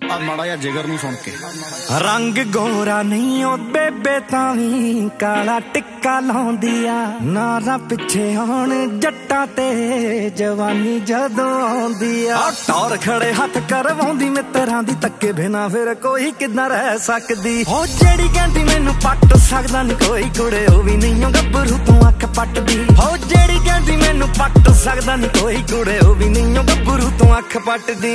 माड़ा या जिगर नूं सुन के रंग गोरा नहीं ओ बेबे तावी काला टिक्का लाउंदी आ नारा पिछे आउण जट्टां ते जवानी जदों आउंदी आ टौर खड़े हथ करवाउंदी मित्रां दी तक्के बिना फिर कोई किदां रह सकदी हो जेड़ी कहंदी मैनू पट सकदा नहीं कोई कुड़े ओ भी नहीं ओ गब्बरू तू अख पटदी हो जेड़ी कहंदी मैनू पट सकदा नहीं कोई कुड़े ओ भी नहीं ओ गब्बरू तू अख पटदी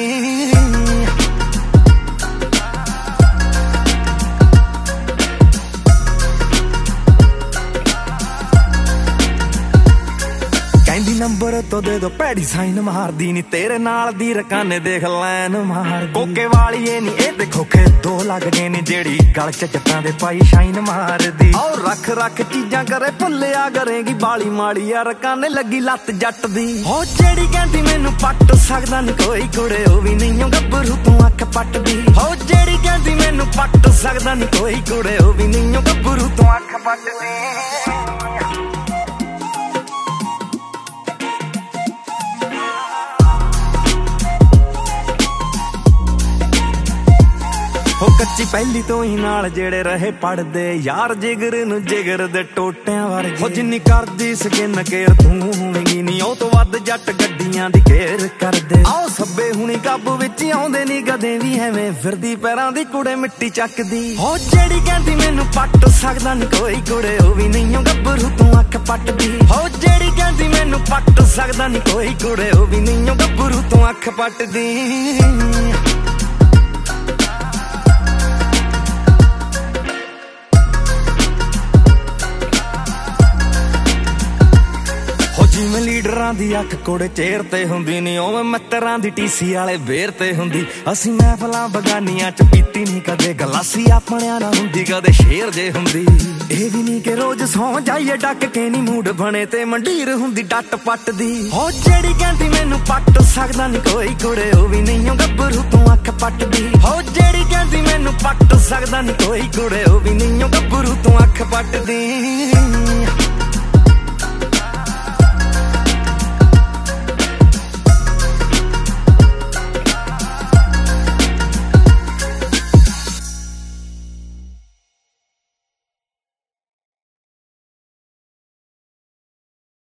नंबर तो दे दो पैड़ी साइन मार दी नी तेरे नाल दी रकाने देख लैन मार कोके वाली ये नी ए देखो के दो लग गए नी जेड़ी गल च जट्टां दे पाई शाइन मार दी और रख रख चीजां करे भुल्लिया करेगी बाली माड़ी यार रकाने लगी लत जट दी हो जेड़ी कहंदी मैनू पट सकदा नी कोई कुड़े ओ भी नहीं ओ गब्बरू तू अख पटदी हो जेड़ी कहंदी मैनू पट सकदा नी कोई कुड़े ओ भी नहीं ओ गब्बरू तू अख पटदी कच्ची पहली तो ही नाल जेड़े रहे पढ़दे यार जिगर नू जिगर दे टोटियां वर्गे हो जिन्नी करदी सकिन केयर तू होवेंगी नी ओ तो वध जट गड्डियां दी केयर करदे आओ सब्बे हुणी काबू विच आउंदे नी कदे भी एवें फिरदी पैरां दी कुड़े मिट्टी चकदी हो जेड़ी कहंदी मैनू पट सकदा नी कोई कुड़े ओ भी नहीं ओ गब्बरू तू अख पटदी हो जेड़ी कहंदी मैनू पट सकदा नी कोई कुड़े ओ भी नहीं ओ गब्बरू तू अख पटदी जिवें लीडरां दी अख कोड़े चेर ते हुंदी नी उवें मित्रां दी टीसी वाले बेर ते हुंदी असीं महफलां बगानियां च पीती नी कदे गलासी अपणियां नाल हुंदी कदे शेर जे हुंदी एह भी नी कि रोज सौ जाइए डक के नी मूड बने ते मंडीर हुंदी डट पट दी हो जेड़ी कहंदी मैनू पट सकदा नी कोई कुड़े ओ भी नहीं ओ गब्बरू तू अख पटदी हो जेड़ी कहंदी मैनू पट सकदा नी कोई कुड़े ओ भी नहीं ओ गब्बरू तू अख पटदी